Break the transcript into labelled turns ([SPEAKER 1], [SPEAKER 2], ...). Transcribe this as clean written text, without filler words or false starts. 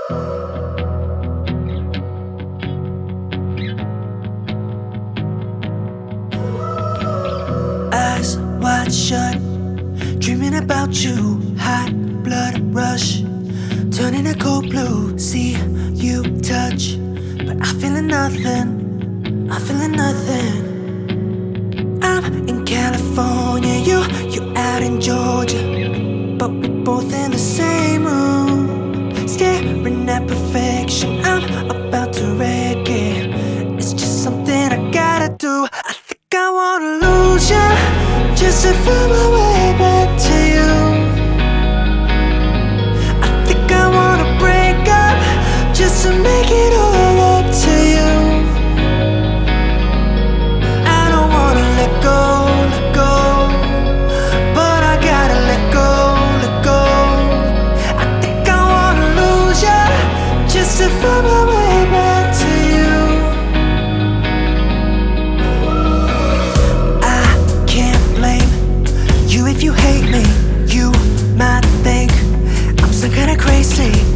[SPEAKER 1] Eyes wide shut, dreaming about you. Hot blood rush, turning a cold blue. See you touch, but I'm feeling nothing. I'm feeling nothing. I'm in California, you out in Georgia, but we're both in the same room, staring at perfection. I'm about to wreck it. It's just something I gotta do. I think I wanna lose you, just to find my way back to you. I think I wanna break up, just to make it all up to you. I don't wanna let go, but I gotta let go. I think I wanna lose you, just to find my way back to you. I can't blame you if you hate me. You might think I'm some kinda crazy,